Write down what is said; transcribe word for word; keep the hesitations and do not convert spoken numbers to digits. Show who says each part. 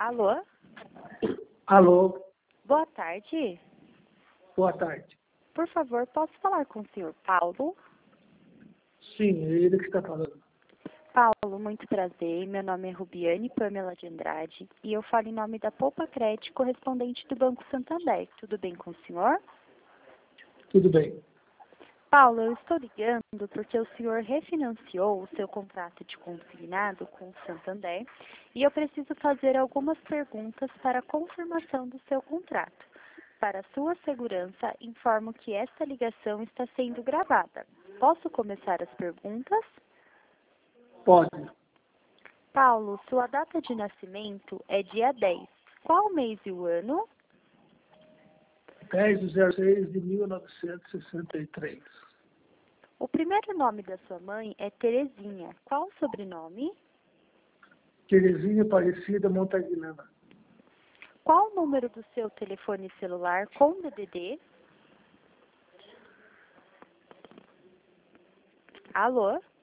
Speaker 1: Alô?
Speaker 2: Alô,
Speaker 1: Boa tarde.
Speaker 2: boa tarde.
Speaker 1: Por favor, posso falar com o senhor Paulo?
Speaker 2: Sim, é ele que está falando.
Speaker 1: Paulo, muito prazer. Meu nome é Rubiane Pamela de Andrade e eu falo em nome da Poupa Crédito, correspondente do Banco Santander. Tudo bem com o senhor?
Speaker 2: Tudo bem.
Speaker 1: Paulo, eu estou ligando porque o senhor refinanciou o seu contrato de consignado com o Santander e eu preciso fazer algumas perguntas para a confirmação do seu contrato. Para sua segurança, informo que esta ligação está sendo gravada. Posso começar as perguntas?
Speaker 2: Pode.
Speaker 1: Paulo, sua data de nascimento é dia dez. Qual o mês e o ano?
Speaker 2: dez de zero seis de mil novecentos e sessenta e três.
Speaker 1: O primeiro nome da sua mãe é Terezinha. Qual o sobrenome?
Speaker 2: Terezinha Aparecida Montagnana.
Speaker 1: Qual o número do seu telefone celular com D D D? Alô?